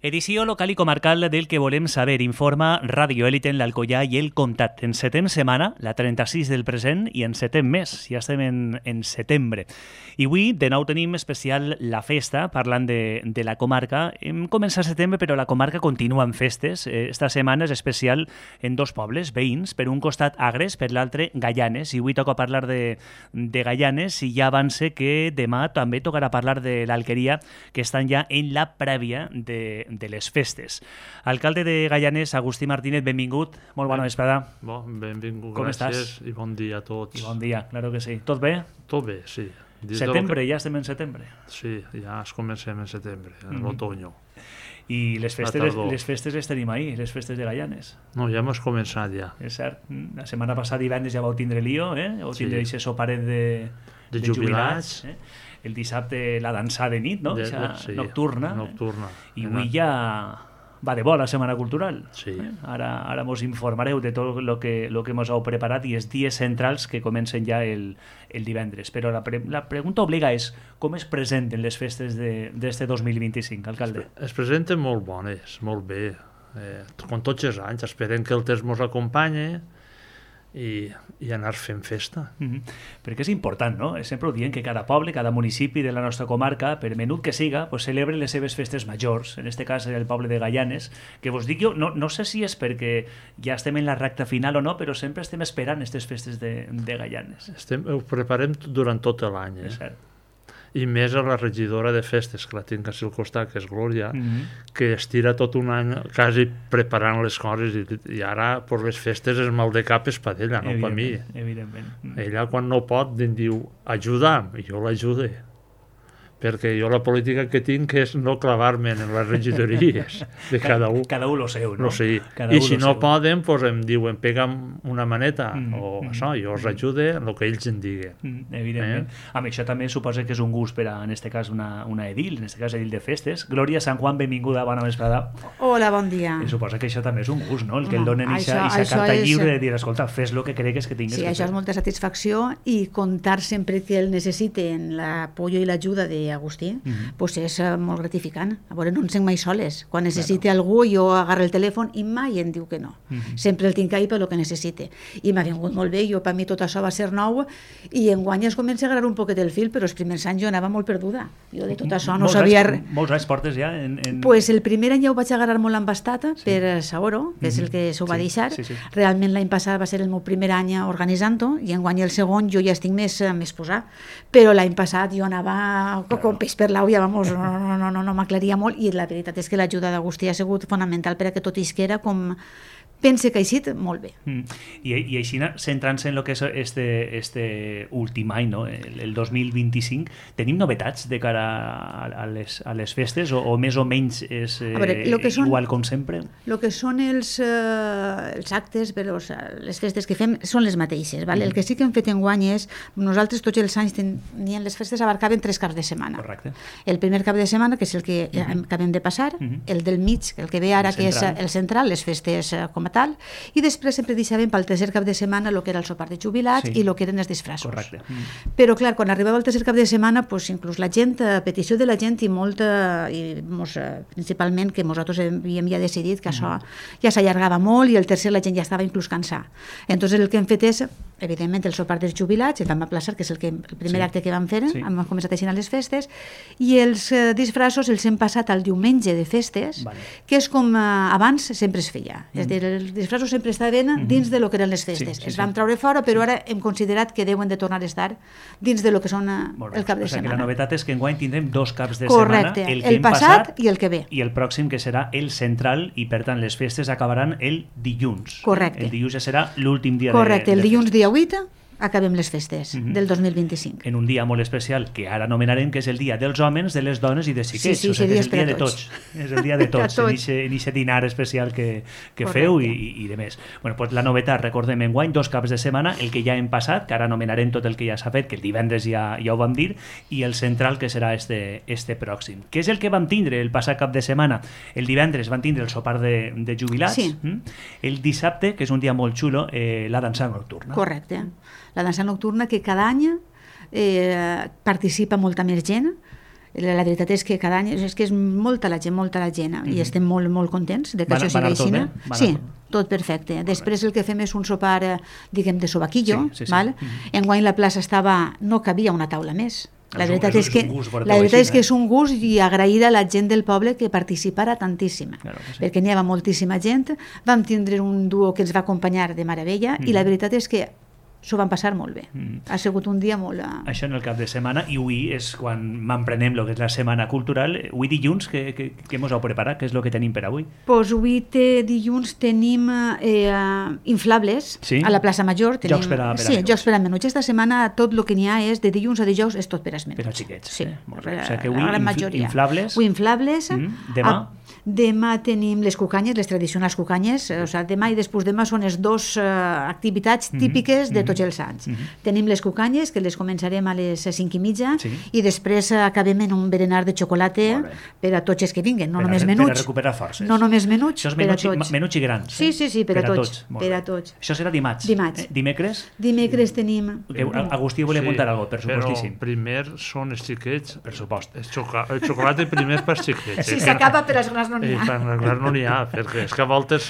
Edició local i comarcal del que volem saber. Informa Radio Élite en l'Alcoià i el Comtat. Encetem setmana, la 36 del present, i encetem mes. Ja estem en setembre. I avui, de nou, tenim especial la festa, parlant de la comarca. Hem començat setembre, però la comarca continua amb festes. Esta setmana és especial en dos pobles veïns. Per un costat, Agres, per l'altre, Gaianes. I avui toca parlar de Gaianes i ja avance que demà també tocarà parlar de l'Alqueria, que estan ja en la prèvia de les festes. Alcalde de Gaianes, Agustí Martínez, benvingut. Molt bona vesprada. Benvingut, com gràcies estàs? I bon dia a tots. I bon dia, claro que sí. Tot bé? Tot bé, sí. Setembre, ja estem en setembre. Sí, ja comencem en setembre, en l'otoño. I les festes les tenim ahir, les festes de Gaianes. No, ja hem començat ja. És cert. La setmana passada divendres ja vau tindre lío, Vau tindre aquest soparet de jubilats. El dissabte la dansa de nit, no? Sí, nocturna. I avui ja va de bo la Setmana Cultural. Sí. Ara mos informareu de tot el que mos heu preparat i els dies centrals que comencen ja el divendres. Però la pregunta obliga és com es presenten les festes d'este 2025, alcalde? Es presenten molt bones, molt bé. Com tots els anys, esperem que el temps mos acompanye i anar fent festa. Perquè és important, no? Sempre ho diem que cada poble, cada municipi de la nostra comarca, per menut que siga, pues celebra les seves festes majors. En este cas el poble de Gaianes, que vos dic jo, no sé si és perquè ja estem en la recta final o no, però sempre estem esperant aquestes festes de Gaianes. Ho preparem durant tot l'any. És cert. I més a la regidora de festes, que la tinc al costat, que és Glòria, que es tira tot un any quasi preparant les coses i ara per les festes és mal de cap és per ella, no per mi. Evidentment. Ella quan no pot em diu ajuda'm, i jo l'ajude. Perquè jo la política que tinc és no clavar-me en les regidories de cada un. Cada un lo seu, no? Sí. I si no poden, pues em diuen pega'm una maneta o això, jo els ajude en el que ells em diguen. Evidentment. Amb això també suposa que és un gust per a, en este cas, una edil, en este cas edil de festes. Glòria Sant Juan, benvinguda, bona vesprada. Hola, bon dia. I suposa que això també és un gust, no? El que el donen eixa carta lliure de dir, escolta, fes el que cregues que tingues. Sí, això és molta satisfacció i comptar sempre que el necessiten l'apoyo i l'ajuda de Agustí, pues és molt gratificant. A veure, no ens sent mai soles. Quan necessite algú, jo agarro el telèfon i mai em diu que no. Sempre el tinc ahí per lo que necessite. I m'ha vingut molt bé, per mi tot això va ser nou i enguany es comença a agarrar un poquet el fil, però els primers anys jo anava molt perduda. Jo de tot això no sabia res. Molts anys portes ja? Pues el primer any ja ho vaig agarrar molt embastada per Saoro, que és el que s'ho va deixar. Realment l'any passat va ser el meu primer any organitzant-ho i enguany el segon jo ja estic més posat. Però l'any passat jo anava com peix per l'au, ja no m'aclaria molt i la veritat és que l'ajuda d'Agustí ha sigut fonamental per a que tot isquera com pense que ha eixit molt bé. I així, centrant-se en el que és este últim any, no? El 2025, tenim novetats de cara a les festes o més o menys és igual com sempre? El que són els actes, les festes que fem són les mateixes. El que sí que hem fet enguany és, nosaltres tots els anys tenien les festes abarcaven 3 caps de setmana. Correcte. El primer cap de setmana, que és el que acabem de passar, el del mig, el que ve ara, que és el central, les festes com a tal, i després sempre deixàvem pel tercer cap de setmana el que era el sopar de jubilats i el que eren els disfressos. Correcte. Però clar, quan arribava el tercer cap de setmana, pues, inclús la gent, a petició de la gent i molta, principalment que nosaltres havíem ja decidit que això ja s'allargava molt i el tercer la gent ja estava inclús cansada. Entonces el que hem fet és, evidentment, el sopar dels jubilats, el vam aplaçar, que és el primer acte que vam fer, hem començat així a les festes, i els disfressos els hem passat al diumenge de festes, que és com abans sempre es feia. És a dir, els disfressos sempre estaven dins de lo que eren les festes. Es vam treure fora, però ara hem considerat que deuen de tornar a estar dins de lo que són el cap de setmana. La novetat és que enguany tindrem 2 caps de setmana. Correcte, el passat i el que ve. I el pròxim, que serà el central, i per tant les festes acabaran el dilluns. Correcte. El dilluns ja serà l'últim dia de festes. Correcte, el dilluns dia 8 acabem les festes del 2025. En un dia molt especial, que ara anomenarem que és el dia dels homes, de les dones i de xiquets. Sí, o sigui, que és el dia de tots. És el dia de tots, en aquest dinar especial que feu i de més. Bueno, pues la novetat, recordem, enguany, 2 caps de setmana, el que ja hem passat, que ara anomenarem tot el que ja s'ha fet, que el divendres ja ho vam dir, i el central, que serà este pròxim. Què és el que vam tindre el passat cap de setmana? El divendres vam tindre el sopar de jubilats. El dissabte, que és un dia molt xulo, la dansa nocturna. Correcte. La dansa nocturna que cada any participa molta més gent La veritat és que cada any és que és molta la gent, i estem molt, molt contents de que això sigui així. Sí, tot perfecte. Després el que fem és un sopar, diguem, de sobaquillo. Enguany la plaça no cabia una taula més. La veritat és que és un gust i agrair a la gent del poble que participara tantíssima, perquè n'hi havia moltíssima gent. Vam tindre un duo que ens va acompanyar de meravella i la veritat és que s'ho van passar molt bé. Ha sigut un dia molt... Això en el cap de setmana, i avui és quan m'emprenem el que és la setmana cultural. Avui dilluns, què mos heu preparat? Què és el que tenim per avui? Doncs avui dilluns tenim inflables a la plaça Major. Jocs per a menuts. Sí, jocs per a menuts. Esta setmana tot el que n'hi ha és de dilluns a dijous és tot per als menuts. Per als xiquets. Sí, la gran majoria. Inflables. Avui inflables. Demà? Demà tenim les cucanyes, les tradicionals cucanyes. Demà i després demà són les dues activitats típiques de tots els anys. Tenim les cucanyes, que les començarem a les 5:30, i després acabem en un berenar de xocolata per a tots els que vinguen, no només menuts. Per a recuperar forces. No només menuts, per a tots. Menuts i grans. Sí, per a tots. Això serà dimarts. Dimecres? Dimecres tenim... Agustí volia apuntar alguna cosa, per supostíssim. Però primer són els xiquets. Per supost. El xocolata primer per als xiquets. Si s'acaba, per als grans no n'hi ha. Per als grans no n'hi ha, perquè és que a voltes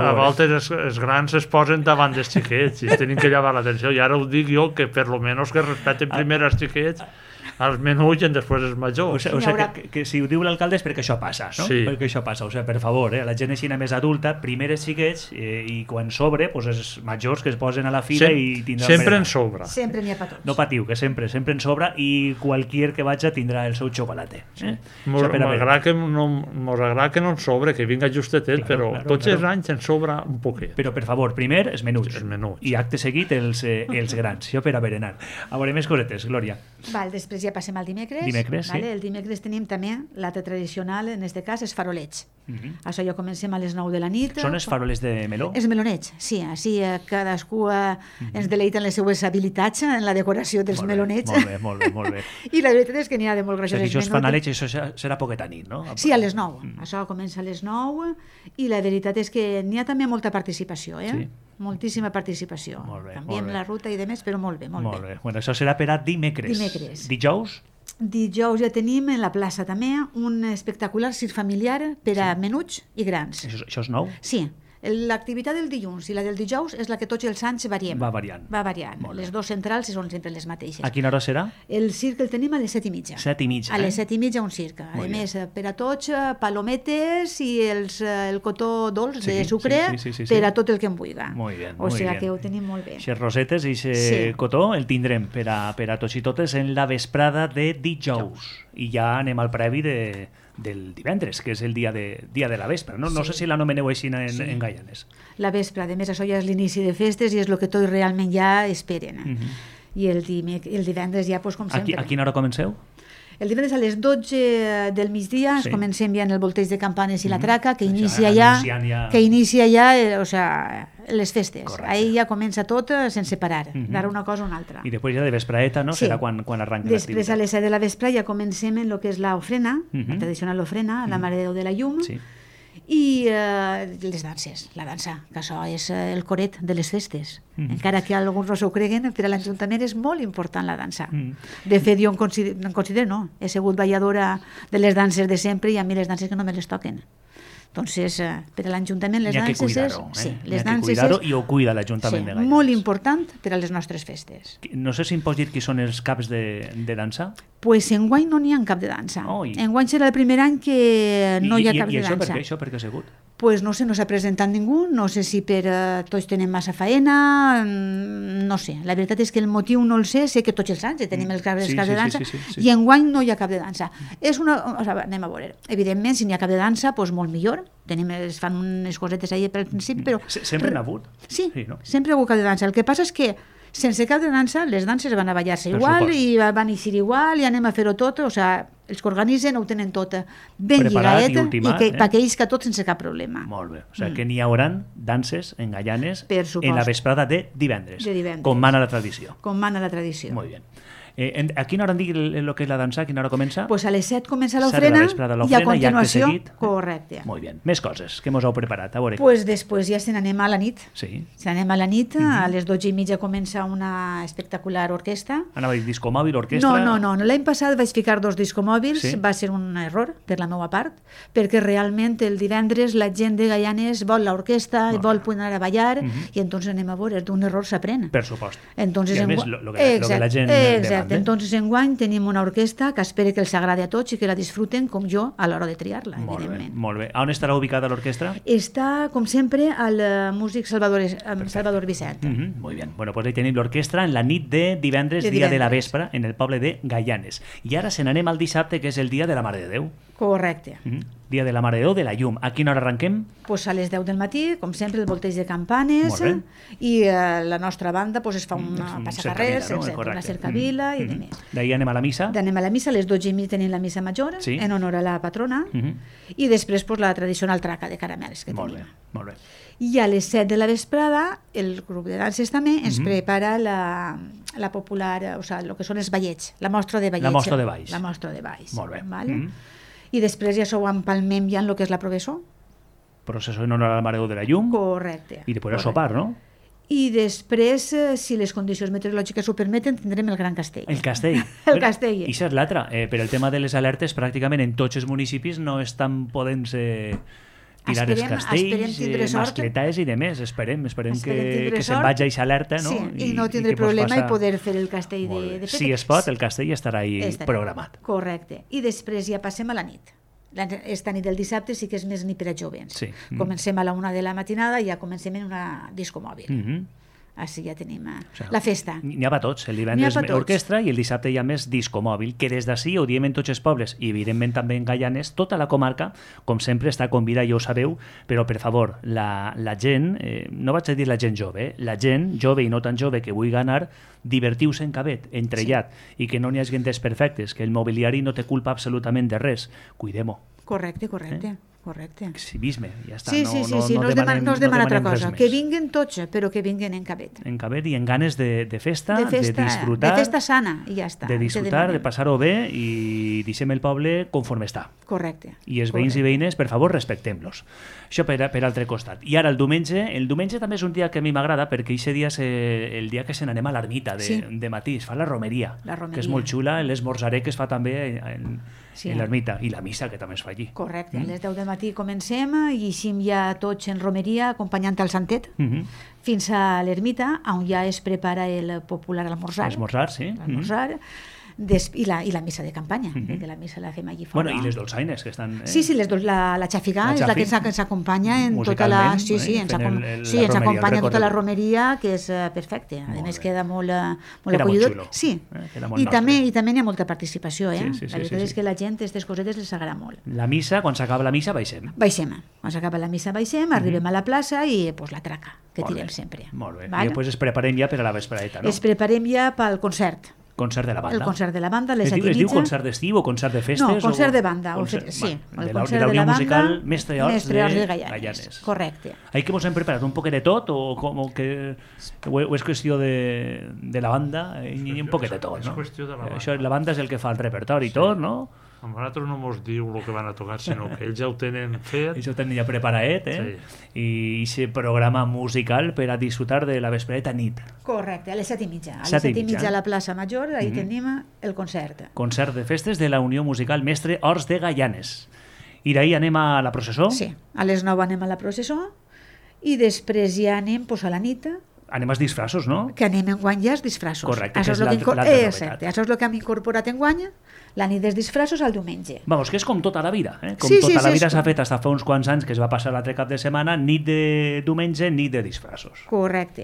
els grans es posen davant dels xiquets i tenim que llevar l'atenció. I ara ho dic jo, que per lo menos que respecten primer els xiquets, als menuts i després els majors. O sigui, que si ho diu l'alcalde és perquè això passa, no? Sí. Perquè això passa, o sigui, per favor, la gent així més adulta, primer els xiquets i quan sobre, els majors que es posen a la fila i tindran... Sempre en sobra. Sempre n'hi ha per tots. No patiu, que sempre en sobra i qualquier que vagi tindrà el seu xocolate. M'agrada que no en sobre, que vinga justetet, però tots els anys en sobra un poquet. Però, per favor, primer els menuts. I acte seguit els grans, això per a berenar. A veure, més cosetes, Glòria. Després ja passem al dimecres. Sí. El dimecres tenim també l'altre tradicional, en aquest cas, és farolets. Això ja comencem a les 9 de la nit. Són els farolets de meló? Els melonets, sí. Així cadascú ens deleiten les seues habilitats en la decoració dels melonets. Molt bé. I la veritat és que n'hi ha de molt graciosos. Això es fan a l'eix, això serà poqueta nit, no? Sí, a les 9. Això comença a les 9 i la veritat és que n'hi ha també molta participació, moltíssima participació. Canviem la ruta i demés, però molt bé. Bueno, això serà per a dimecres. Dijous? Dijous ja tenim en la plaça també un espectacular circ familiar per a menuts i grans. Això és nou? Sí. L'activitat del dilluns i la del dijous és la que tots els anys variem. Va variant. Les dues centrals són sempre les mateixes. A quina hora serà? El circ el tenim a les 7:30. 7:30, A les 7:30 un circ. A més, per a tots, palometes i el cotó dolç de sucre per a tot el que en vulgui. O sigui que ho tenim molt bé. Aquestes rosetes i aquest cotó el tindrem per a tots i totes en la vesprada de dijous. I ja anem al previ del divendres, que és el dia de la vespra. No sé si l'anomeneu així en Gaianes. La vespra, a més, això ja és l'inici de festes i és el que tots realment ja esperen. I el divendres ja, com sempre... A quina hora comenceu? El divendres a les 12 del migdia comencem ja en el volteig de campanes i la traca, que inicia ja les festes. Ahir ja comença tot sense parar, d'ara una cosa o una altra. I després ja de vespraeta, no? Serà quan arranca l'activitat. Després a les 7 de la vespre ja comencem en el que és l'ofrena, la tradicional ofrena, la Mare de Déu de la Llum, i les danses, la dansa, que això és el coret de les festes. Encara que alguns no s'ho creguen, per a l'Ajuntament és molt important la dansa. De fet, jo he sigut balladora de les danses de sempre i a mi les danses que no me les toquen. Entonces, per a l'Ajuntament les danses és... I ho cuida l'Ajuntament de Gaianes. Molt important per a les nostres festes. No sé si em pots dir qui són els caps de dansa? Pues enguany no n'hi ha cap de dansa. Enguany serà el primer any que no hi ha cap de dansa. I això per què ha sigut? Pues no sé, no s'ha presentat ningú, no sé si tots tenen massa faena, no sé. La veritat és que el motiu no el sé que tots els anys tenim els caps de dansa i enguany no hi ha cap de dansa. Anem a veure. Evidentment, si n'hi ha cap de dansa, doncs molt millor. Es fan unes cosetes ahir pel principi, però... Sempre n'ha hagut? Sí, sempre ha hagut cap de dansa. El que passa és que sense cap de dansa, les danses van a ballar-se igual i van eixir igual i anem a fer-ho tot, o sigui, els que organitzen ho tenen tot ben lligaet i perquè ells que tot sense cap problema. Molt bé, o sigui que n'hi hauran danses en Gaianes en la vesprada de divendres. Com mana la tradició. Com mana la tradició. Molt bé. A quina hora en digui el que és la dansa? A quina hora comença? Pues a les 7 comença l'ofrena i a continuació... Correcte. Molt bé. Més coses que mos heu preparat. A veure. Pues després ja se n'anem a la nit. Sí. Se n'anem a la nit, a les 12:30 comença una espectacular orquestra. Anava a dir discomòbil, orquestra... No. L'any passat vaig ficar 2 discomòbils, va ser un error per la meva part, perquè realment el divendres la gent de Gaianes vol l'orquestra i vol poder anar a ballar i entonces anem a veure, d'un error s'aprèn. Per supost. Entonces, I a més, lo que la gent demanda. Exacte. Entonces enguany tenim una orquestra que espero que els agradi a tots i que la disfruten com jo a l'hora de triar-la, evidentment. Molt bé. On estarà ubicada l'orquestra? Està, com sempre, al músic Salvador Vicent. Molt bé. Bueno, pues ahí tenim l'orquestra en la nit de divendres, dia de la vespre, en el poble de Gaianes. I ara se n'anem al dissabte, que és el dia de la Mare de Déu. Correcte. Dia de la Mare de Déu, de la llum. A quina hora arrenquem? Pues a les 10 del matí, com sempre, el volteig de campanes, i la nostra banda pues, es fa un passacarrers, una cercavila i demés. D'ahir anem a la missa? Anem a la missa, a les 12:30 tenim la missa major, en honor a la patrona, i després pues, la tradicional traca de caramels que tenim. Molt bé. I a les 7 de la vesprada, el grup de danses també ens prepara la popular, o sigui, el que són els ballets, la mostra de ballets. La mostra de balls. La mostra de balls. Molt bé. Vale? I després ja s'ho empalmem ja en el que és la processó. Processó en honor a la Mare de Déu de la Llum. Correcte. I després a sopar, no? I després, si les condicions meteorològiques ho permeten, tindrem el Gran Castell. El Castell. El Castell. I això és l'altra. Per el tema de les alertes, pràcticament en tots els municipis no estan podent-se tirar els castells, mascletades i demés. Esperem que se'n vagi a aquesta alerta, no? Sí, i no tindré problema i poder fer el castell de Pete. Si es pot, el castell estarà ahí programat. Correcte. I després ja passem a la nit. Esta nit del dissabte sí que és més ni per a jovens. Comencem a la 1 de la matinada i ja comencem en una discomòbil. Així ja tenim la festa. N'hi ha per tots. El divendres orquestra i el dissabte hi ha més discomòbil, que des d'ací ho diem en tots els pobles i evidentment també en Gaianes, tota la comarca, com sempre, està convidada, ja ho sabeu, però per favor, la gent, no vaig a dir la gent jove, la gent jove i no tan jove que vulgui anar, divertiu-se en cabet, entrellat, i que no n'hi hagi desperfectes, que el mobiliari no té culpa absolutament de res. Cuidem-ho. Correcte. Civisme, ja està. Sí, no es demana altra cosa. Que vinguen tots, però que vinguen en cabet. En cabet i en ganes de festa, de disfrutar. De festa sana, i ja està. De disfrutar, de passar-ho bé i deixem el poble conforme està. Correcte. I els veïns i veïnes, per favor, respectem-los. Això per altre costat. I ara el diumenge també és un dia que a mi m'agrada perquè aquest dia és el dia que se n'anem a l'ermita de matí, es fa la romeria, que és molt xula, l'esmorzaré que es fa també en l'ermita, i la missa que també es fa allí. Correcte, a les 10 del matí comencem i eixim ja tots en romeria acompanyant el santet fins a l'ermita on ja es prepara el popular almorzar. L'esmorzar, sí. L'almorzar. I la missa de campanya, que la missa la fem allí fora. Bueno, i les dolçaines que estan... Sí, la xafigà és la que ens acompanya en tota la... Sí, ens acompanya en tota la romeria, que és perfecte. A més, queda molt acollidor. Sí, i també hi ha molta participació. La veritat és que la gent, aquestes cosetes, les agrada molt. La missa, quan s'acaba la missa, baixem. Quan s'acaba la missa, baixem, arribem a la plaça i la traca, que tirem sempre. Molt bé. I després es preparem ja per a la vespreta, no? Es preparem ja pel concert. Concert de la banda. El concert de la banda, les 7:30. Es diu concert d'estiu o concert de festes? No, concert de banda. Sí, el concert de la banda. Musical Mestre Horts de Gaianes. Correcte. Ahí que vos hem preparat un poquet de tot o que o és qüestió de la banda? Un poquet de tot, no? És qüestió de la banda. Això, la banda és el que fa el repertori i tot, no? A nosaltres no mos diu el que van a tocar, sinó que ells ja ho tenen fet. Ells ho tenen ja preparat, I aquest programa musical per a disfrutar de la vespreta nit. Correcte, a les 7:30. A les 7:30 a la plaça Major, ahí tenim el concert. Concert de festes de la Unió Musical Mestre Horts de Gaianes. I d'ahir anem a la processó? Sí, a les 9 anem a la processó i després ja anem a la nit. Anem als disfraços, no? Que anem enguany ja als disfraços. Correcte, que és l'altra novetat. Exacte, això és el que hem incorporat enguany, la nit dels disfraços al diumenge. Vamos, que és com tota la vida, Com tota la vida s'ha fet fins fa uns quants anys, que es va passar l'altre cap de setmana, nit de diumenge, nit de disfraços. Correcte.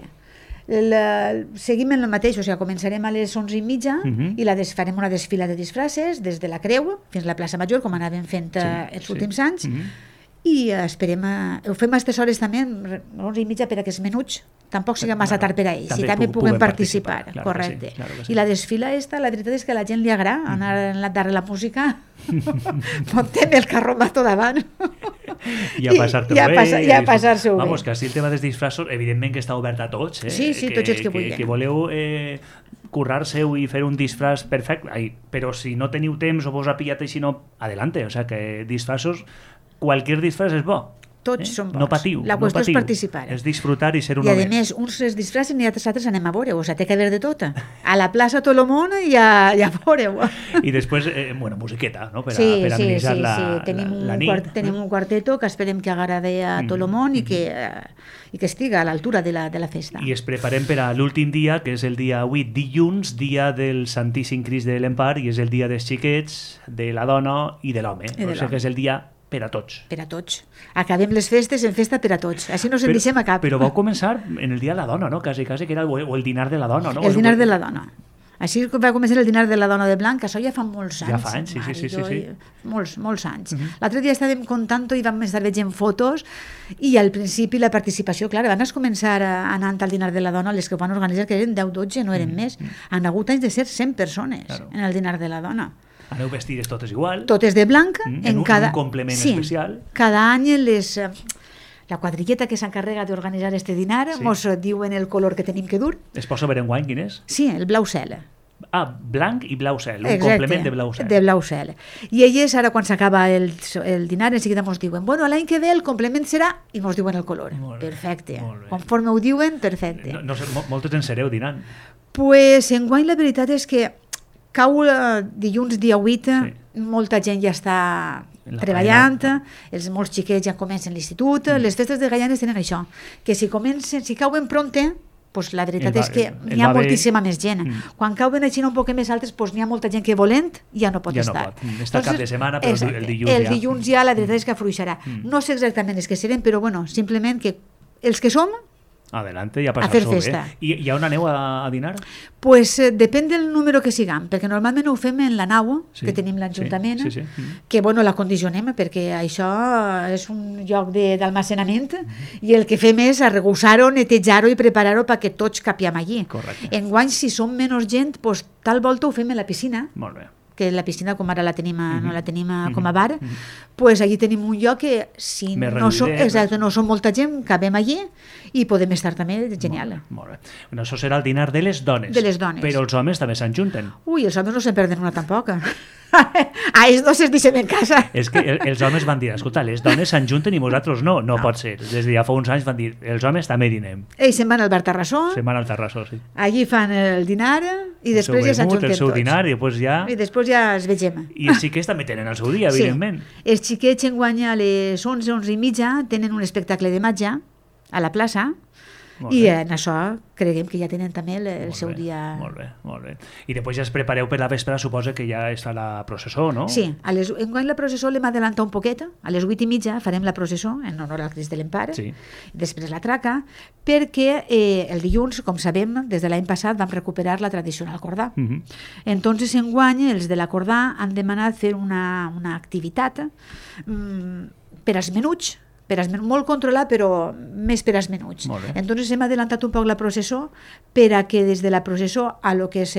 Seguim en el mateix, o sigui, començarem a les 11:30 i farem una desfila de disfraces des de la Creu fins a la plaça Major, com anàvem fent els últims anys, i esperem, ho fem a aquestes hores també, 11:30, per a que els menuts tampoc sigui massa tard per a ells, i també puguen participar. Correcte. I la desfila la veritat és que a la gent li agrada anar darrere la música, muntem el carromato davant i a passar-te bé. I a passar-se-ho bé. Vamos, que així el tema dels disfraços, evidentment que està obert a tots. Sí, tots els que vulguin. Que voleu currar-se-ho i fer un disfraç perfecte, però si no teniu temps o vos ha pillat així, no, adelante, o sea que disfraços, qualsevol disfraç és bo. Tots són bons. No patiu. La qüestió és participar. És disfrutar i ser un I home. a més, uns es disfracen i altres anem a veure-ho, o sigui, té que haver de tot. A la plaça tot el món i a veure-ho. I després, musiqueta, no? Per sí. amenitzar Tenim la nit. Tenim un quarteto que esperem que agradi a tot el món i que estiga a l'altura de la festa. I es preparem per a l'últim dia, que és el dia 8, dilluns, dia del Santíssim Crist de l'Empar, i és el dia dels xiquets, de la dona i de l'home. O sigui que és el dia per a tots. Per a tots. Acabem les festes en festa per a tots. Així no se'n deixem a cap. Però vau començar en el dia de la dona, no? Quasi, que era el dinar de la dona, no? El dinar de la dona. Així va començar el dinar de la dona de blanc, això ja fa molts anys. Ja fa anys, sí. Molts anys. L'altre dia estàvem contant i vam estar veient fotos i al principi la participació, clar, van començar anant al dinar de la dona, les que van organitzar, que eren 10-12, no eren més. Han hagut anys de ser 100 persones en el dinar de la dona. Aneu vestides totes igual. Totes de blanc. En un complement especial. Cada any la quadrilleta que s'encarrega d'organitzar este dinar mos diuen el color que tenim que dur. Es pot saber enguany quin és? Sí, el blau cel. Blanc i blau cel, un Exacte, complement de blau cel. De blau cel. I elles, ara quan s'acaba el dinar, en seguida mos diuen, bueno, l'any que ve el complement serà, i mos diuen el color. Perfecte. Conforme ho diuen, perfecte. No sé, moltes en sereu dinant. Pues enguany la veritat és que cau dilluns dia 8, molta gent ja està treballant, molts xiquets ja comencen l'institut, les festes de Gaianes tenen això, que si cauen pronte, pues la veritat és que n'hi ha moltíssima més gent. Quan cauen així un poc més altres, pues n'hi ha molta gent que volent ja no pot estar. Està cap de setmana, però el dilluns ja. El dilluns ja la veritat és que afluixarà. No sé exactament els que serem, però bueno, simplement que els que som, adelante, ja a fer festa. I on aneu a dinar? Pues depèn del número que siguem, perquè normalment ho fem en la nau, que tenim l'Ajuntament, que bueno, la condicionem, perquè això és un lloc d'almacenament, i el que fem és arregussar-ho, netejar-ho i preparar-ho perquè tots capiem allí. Correcte. Enguany, si som menys gent, pues, tal volta ho fem a la piscina. Molt bé. Que la piscina, com ara no la tenim com a bar, pues allí tenim un lloc que si no som molta gent, cabem allí i podem estar també genial. Molt bé. Bueno, això serà el dinar de les dones. De les dones. Però els homes també s'enjunten. Ui, els homes no se'n perden una tampoc. Els dos es deixem en casa. És que els homes van dir, escolta, les dones s'enjunten i nosaltres no pot ser. Des de ja fa uns anys van dir, els homes també dinem. Ells se'n van al bar Terrassó. Se'n van al Terrassó, sí. Allí fan el dinar i després ja s'enjunten tots. El seu dinar i després ja es vegem. I els xiquets també tenen el seu dia, evidentment. Els xiquets enguany a les 11 i mitja tenen un espectacle de matja a la plaça. I en això creguem que ja tenen també el seu dia. Molt bé. I després ja es prepareu per la vespre, suposa que ja està la processó, no? Sí, enguany la processó l'hem adelantat un poquet, a les 8:30 farem la processó en honor al Crist de l'Empar, després la traca, perquè el dilluns, com sabem, des de l'any passat vam recuperar la tradicional cordà. Entonces enguany els de la cordà han demanat fer una activitat per als menuts, molt controlat, però més per als menuts. Entonces hem adelantat un poc la processó per a que des de la processó a lo que és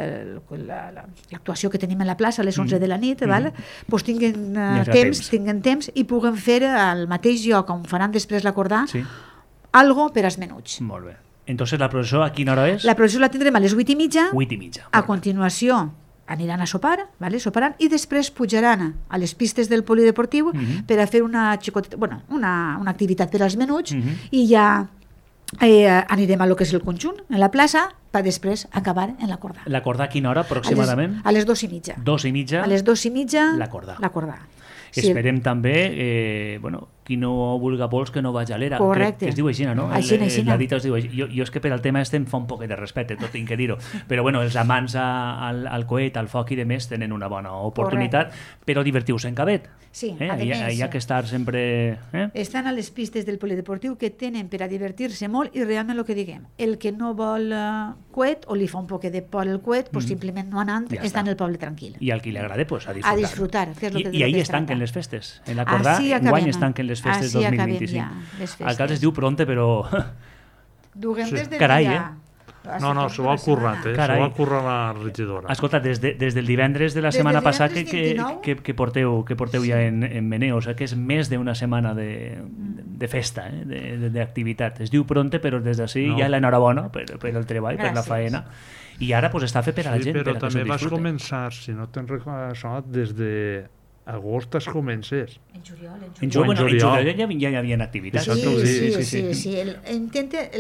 l'actuació que tenim a la plaça a les 11 de la nit, pues tinguin temps i puguen fer al mateix lloc on faran després l'acordar algo per als menuts. Molt bé. Entonces la processó a quina hora és? La processó la tindrem a les 8:30. 8:30. A continuació aniran a sopar, soparan, i després pujaran a les pistes del polideportiu per a fer una activitat per als menuts i ja anirem a lo que és el conjunt, en la plaça, per després acabar en la cordà. La cordà a quina hora aproximadament? A les 2:30. 2:30? A les 2:30 la cordà. Esperem també, qui no vulga pols que no vagi a l'era. Correcte. Que es diu així, no? Així. La dita es diu així. Jo és que per al tema em fa un poc de respecte, tot tinc que dir-ho. Però bueno, els amants al coet, al foc i de més tenen una bona oportunitat, però divertiu-se en cabet. Sí, hi ha que estar sempre... Estan a les pistes del polideportiu que tenen per a divertir-se molt i realment el que diguem, el que no vol coet o li fa un poc de por el coet, pues simplement no anant, està en el poble tranquil. I al qui li agrada, pues a disfrutar. A disfrutar, que és el que I ahir es tanquen les festes. En l'acordar, enguany es tanquen les festes 2025. El cas es diu pronte, però... Duguem des de carai, No, s'ho ha currat, s'ho ha currat la regidora. Escolta, des del divendres de la setmana passada que porteu ja en meneu, o sigui que és més d'una setmana de de festa, d'activitat. Es diu pronte, però des d'ací ja l'enhorabona per el treball, per la faena. I ara pues, està fet per a la gent. Sí, però per a també vas començar, si no te'n recordes, des de agost es comences. En juliol. En juliol ja hi havia activitats. Sí. Intenta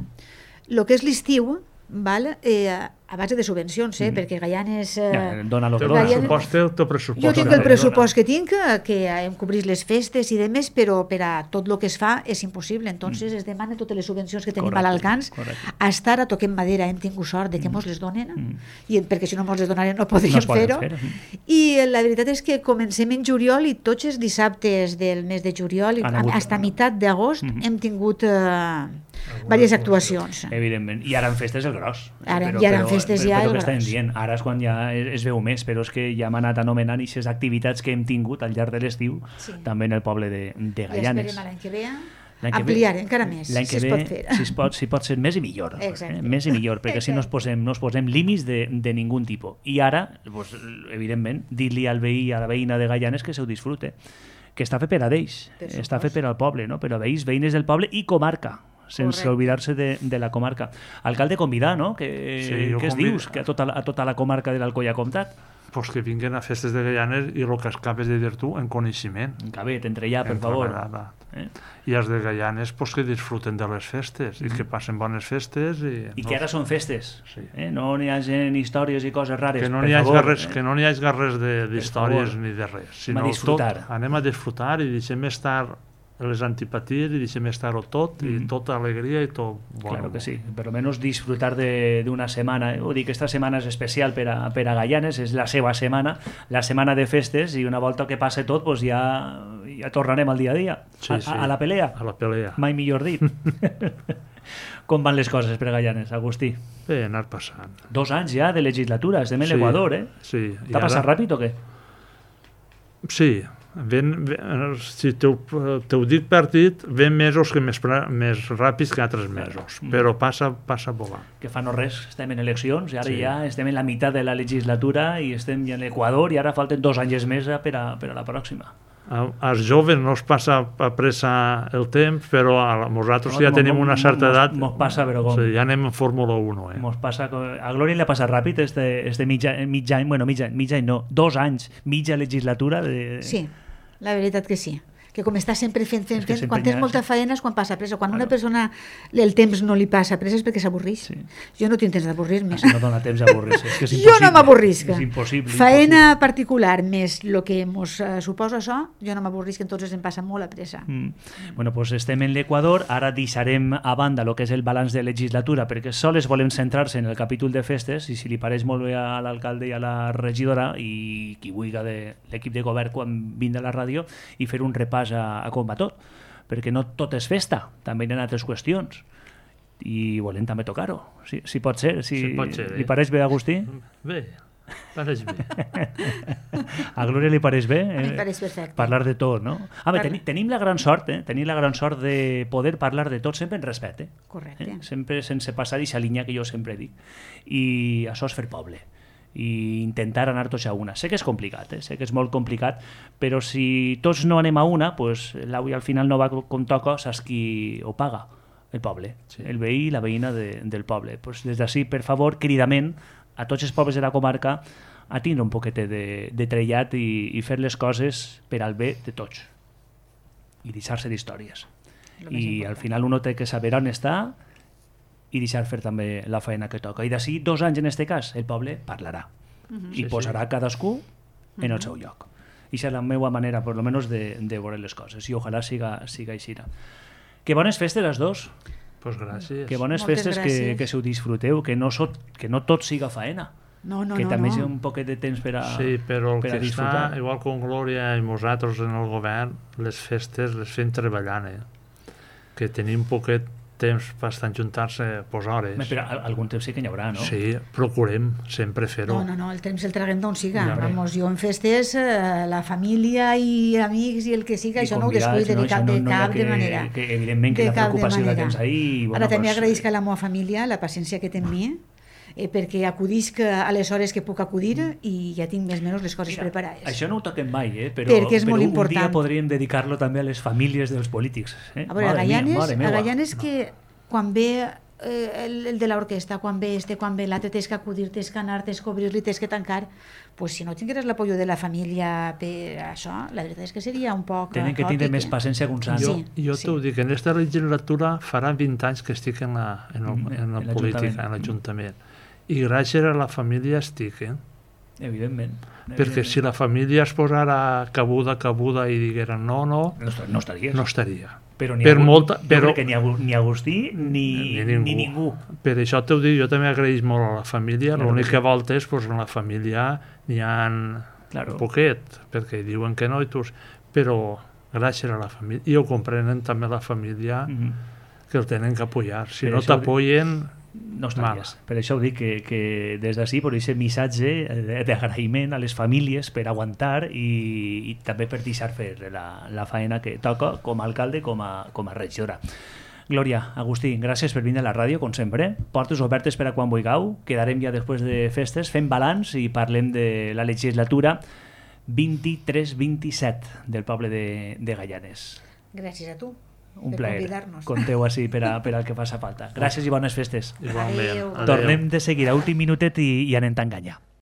el que és l'estiu, val? A base de subvencions, perquè Gaianes... Dona el pressupost, el teu pressupost. Jo tinc el pressupost que tinc, que hem cobrit les festes i demés, però per a tot el que es fa és impossible. Entonces es demanen totes les subvencions que tenim a l'alcance. Hasta ara toquem madera, hem tingut sort de que mos les donen, perquè si no mos les donaren no podríem fer-ho. I la veritat és que comencem en juliol i tots els dissabtes del mes de juliol, fins a meitat d'agost, hem tingut diverses actuacions. Evidentment. I ara en festes el gros. Ara en festes ja el gros. Ara és quan ja es veu més, però és que ja hem anat anomenant aquestes activitats que hem tingut al llarg de l'estiu, també en el poble de Gaianes. I esperem l'any que ve ampliar encara més, si es pot fer. Si pot ser més i millor. Més i millor, perquè si no es posem límits de ningú tipus. I ara, evidentment, dir-li al veí i a la veïna de Gaianes que se ho disfrute, que està fet per a ells, està fet per al poble, per a veïns, veïnes del poble i comarca, sense oblidar-se de la comarca. Alcalde, convidar, no? Què es dius que a tota la comarca de l'Alcoia Comtat? Pues que vinguen a festes de Gaianes i el que acabes de dir tu, en coneixement. Cabet, entre ja, per favor. I els de Gaianes pues, que disfruten de les festes i que passen bones festes. I que ara són festes. No n'hi hagi històries i coses rares, que no n'hi hagi res d'històries ni de res. Sinó disfrutar. Anem a disfrutar i deixem estar les antipaties i deixem estar-ho tot i tota alegria i tot bon. Claro que sí, per almenys disfrutar d'una setmana. Vull dir que esta setmana és especial per a Gaianes, és la seva setmana, la setmana de festes, i una volta que passe tot pues ja tornarem al dia a dia, a la pelea. A la pelea. Mai millor dit. Com van les coses per a Gaianes, Agustí? Bé, anar passant. 2 anys ja de legislatura, estem en l'Equador, Sí. T'ha passat ràpid o què? Sí. Si t'ho dic partit, ven mesos que més ràpids que altres mesos, però passa volant. Que fa no res, estem en eleccions i ara ja estem en la meitat de la legislatura i estem ja en l'Equador i ara falten 2 anys més per a la pròxima. Als joves no es passa a pressa el temps, però nosaltres ja tenim una certa edat. Mos passa, però com? Ja anem en Fórmula 1. Mos passa, a Glòria li ha passat ràpid mig any no, 2 anys, mitja legislatura. Sí, la veritat que sí. Que com està sempre fent, quan tens molta feina és quan passa pressa. Quan una persona el temps no li passa pressa és perquè s'avorreix. Jo no tinc temps d'avorrir-me. No dona temps d'avorrir-se. Jo no m'avorrisc. És impossible. Feina particular més el que ens suposa això, jo no m'avorrisc, entonces em passa molt a pressa. Bueno, doncs estem en l'Equador, ara deixarem a banda el que és el balanç de legislatura, perquè sols volem centrar-se en el capítol de festes, i si li pareix molt bé a l'alcalde i a la regidora, i qui vulgui de l'equip de govern quan vingui a la ràdio, i fer un repàs a com va tot, perquè no tot és festa, també hi ha altres qüestions i volem també tocar-ho, si pot ser, li pareix bé, Agustí? Bé, pareix bé. A Glòria li pareix bé? Li pareix perfecte. Parlar de tot, no? Tenim la gran sort de poder parlar de tot sempre en respecte. Correcte. Sempre sense passar aquesta línia que jo sempre dic, i això és fer poble i intentar anar tots a una. Sé que és complicat, sé que és molt complicat, però si tots no anem a una, pues, l'avui al final no va com toca, saps qui ho paga? El poble, el veí i la veïna del poble. Pues des d'ací, per favor, cridament a tots els pobles de la comarca a tindre un poquet de trellat i fer les coses per al bé de tots i deixar-se d'històries. I al final uno té que saber on està i deixar fer també la feina que toca. I d'ací 2 anys, en aquest cas, el poble parlarà i posarà cadascú en el seu lloc. I és la meva manera, per almenys, de veure les coses. I ojalà siga així. Que bones festes, les dos. Pues gràcies. Que bones festes, que se ho disfruteu, que no tot siga faena. Que també hi ha un poquet de temps per a disfrutar. Sí, però el que està, igual com Glòria i nosaltres en el govern, les festes les fem treballant, que tenim poquet temps per estar juntar-se hores. Però algun temps sí que n'hi haurà, no? Sí, procurem sempre fer-ho. No, el temps el traguem d'on siga. Jo en festes, la família i amics i el que siga, això no ho descuide de cap de manera. Evidentment que la preocupació la tens ahí. Ara també agraïsc a la meva família la paciència que té amb mi, perquè acudisc a les hores que puc acudir i ja tinc més o menys les coses preparades. Això no ho toquem mai, però, perquè és molt important. Un dia podríem dedicar-lo també a les famílies dels polítics. A veure, a Gaianes que quan ve el de l'orquestra, quan ve quan ve l'altre, tens que acudir, tens que anar, tens que obrir-li, tens que tancar, pues si no tingués l'apoyo de la família per això, la veritat és que seria un poc tenen que tindre més paciència que uns anys. Jo t'ho dic, en aquesta legislatura faran 20 anys que estic en la política, en l'Ajuntament. I gràcies a la família estic, Evidentment. Perquè si la família es posara cabuda i digueren no estaria. Però ni Agustí ni ningú. Per això t'ho dic, jo també agraïs molt a la família. L'únic que volta és que en la família n'hi ha poquet, perquè diuen que no, però gràcies a la família. I ho comprenen també la família, que el tenen que apoyar. Si no t'apoyen, no estaries. Per això ho dic, que des d'ací, per aquest missatge d'agraïment a les famílies per aguantar i també per deixar fer la feina que toca com a alcalde, com a regidora. Glòria, Agustí, gràcies per vindre a la ràdio, com sempre. Portes obertes per a quan vulgueu. Quedarem ja després de festes, fem balanç i parlem de la legislatura 23-27 del poble de Gaianes. Gràcies a tu. Un plaer. Conteu així per al que faci falta. Gràcies i bones festes. Igualment. Tornem de seguida, últim minutet i anem t'enganyar.